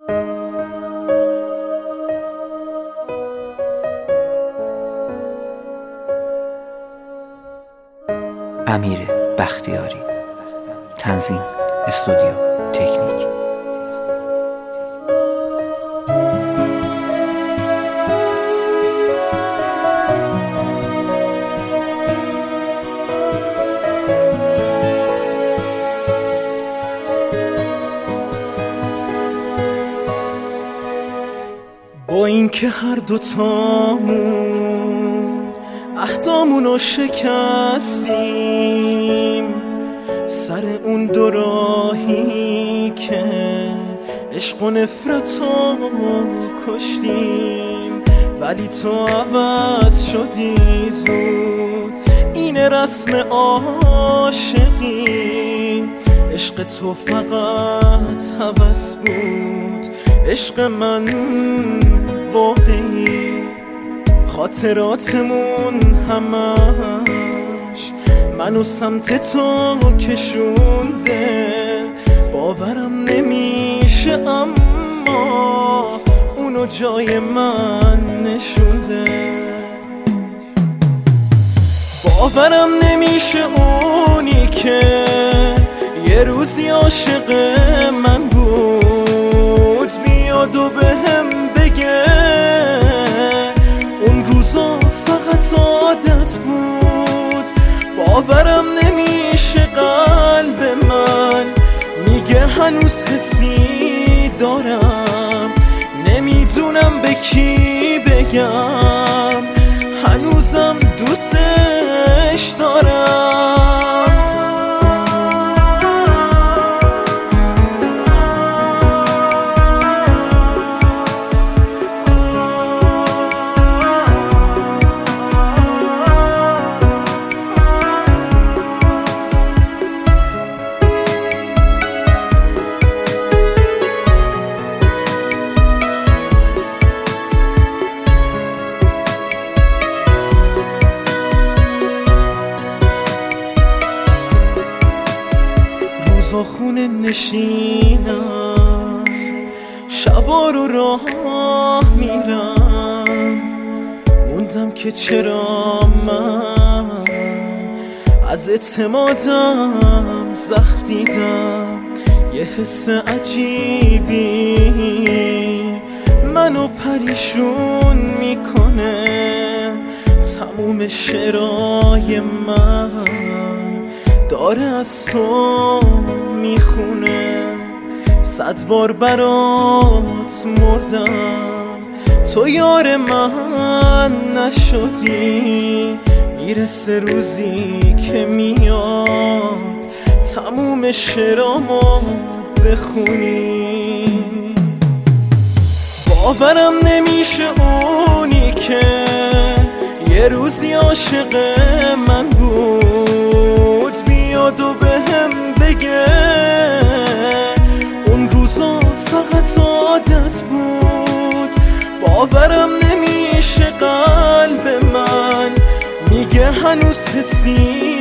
امیر بختیاری. تنظیم استودیو تکنیک. با اینکه هر دوتامون عهدامونو شکستیم، سر اون دو راهی که عشق و نفرتو کشتیم، ولی تو عوض شدی زود. این رسم عاشقی، عشق تو فقط هوس بود، عشق من واقعی. خاطراتمون همش منو سمت تو کشونده، باورم نمیشه اما اونو جای من نشونده. باورم نمیشه اونی که یه روزی عاشق من بود بیاد و بهم بگه اون روزا فقط عادت بود. باورم نمیشه قلب من میگه هنوز حسی دارم، نمیدونم به کی بگم هنوزم دوستش دارم. روزا خونه نشینم، شبا رو راه میرم، موندم که چرا من از اعتمادم زخم دیدم. یه حس عجیبی منو پریشون میکنه، تموم شعرهای من داره از تو میخونه. 100 بار برات مردم، تو یار من نشدی. میرسه روزی که میاد تموم شعرامو بخونی. باورم نمیشه اونی که یه روزی عاشق من بود بیاد و بهم بگه اون روزا فقط عادت بود. باورم نمیشه قلب من میگه هنوز حسی